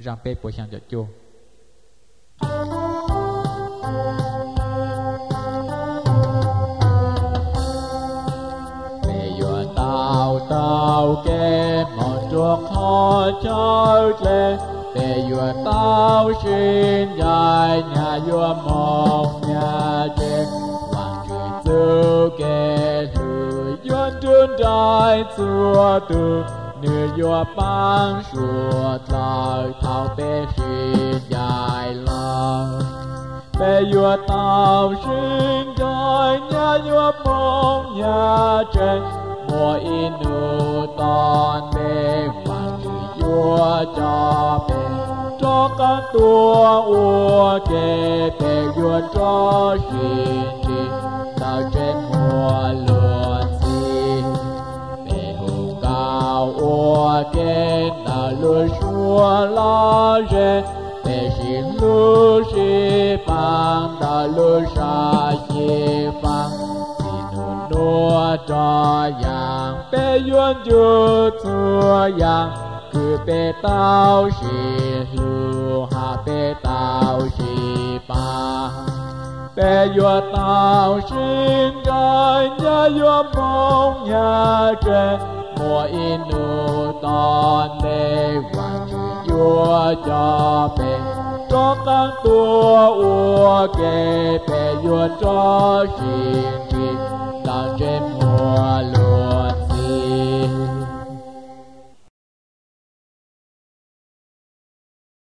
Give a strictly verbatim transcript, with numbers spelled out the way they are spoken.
让被不想着做。Tao tao kê một chuộc khó trao lệ để vừa tao xin dài nhà vừa một nhà trên hoàng truyền tư kê thư yuan trơn trái xua từ nửa vừa băng xua lại thao bê xin dài lòng để vừa tao xin dài nhà vừa một nhà trên mùa inu ton bê hoàng chữ vua cho bê cho các tua ua kê bê vua cho xin đi sao trên mùa luận xin bê hùng cao ua kê ta lưu xua la rê bê xin lưu xì bằng ta lưu sa xì bằng nua cho yang bê yuan ju chua yang cứ bê tao xì lu ha bê tao xì ba bê yuan tao xin gai nhà yuan mong nhà trẻ mùa inu ton bê hoàng chữ vua cho bê cho các tua ua kê bê yuan cho xin xin trên mùa lúa